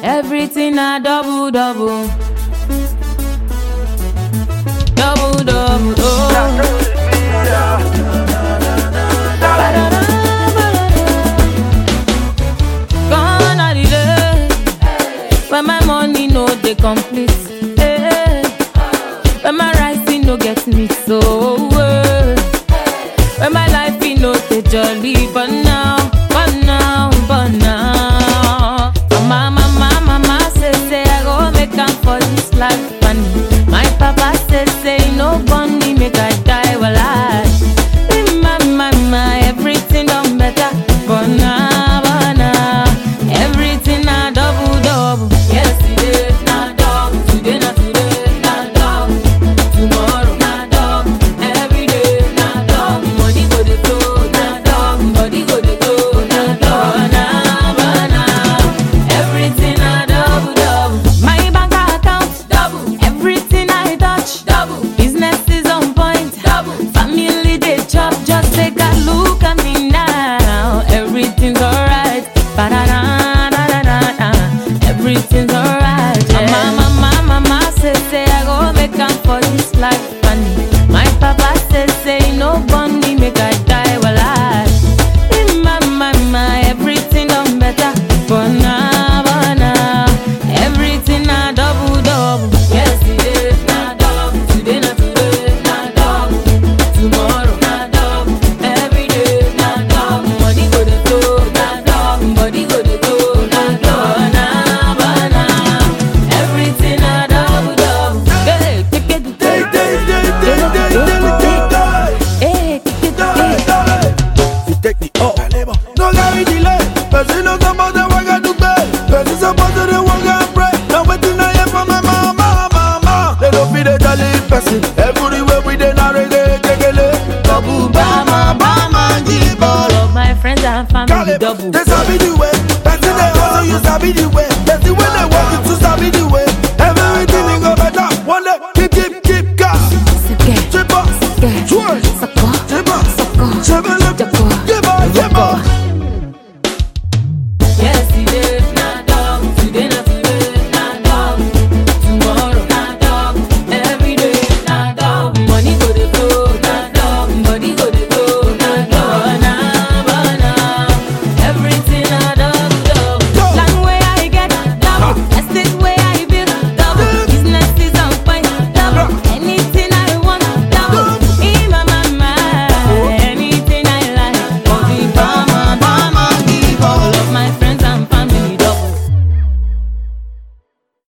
Everything a double, double. Double, double, oh. Gone are the days when my money no dey complete, when my rising no get me so, when my life no dey jolly. But now, mama say I go make am for this life. And my papa say no born me make I die. Well, my everything done better. But now, everything a double, double. Yesterday na double, today na double, tomorrow na double, every day na double. Money go dey flow na double, body go dey go na double. Now, everything a double, double. My bank account double, everything I touch double. Business is on point double, family dey chop. Just take a look at me now, everything's alright. Everything's alright. Yeah. Mama say I go make am for this life. And my papa say no born me make I die. Well, my everything done better. But now, everything a double, double. Yesterday na double, today na double, tomorrow na double, every day na double. Money go dey flow na double, body go dey go na double. Now, everything a double, double. Hey, take it, You take me up. No carry delay. Person no suppose to work and do pay. Person suppose to work and pray. Now waiting I hear from my mama. They don't feel the jolly person. Everywhere we dey na reggae, kekele. Double bama, give all. love my friends and family double. They sabi the way. Person they also you sabi the way. That's the way they want you to sabi the way. Everything will go better. One day, keep gas. Triple, twerk, triple, give it, give it.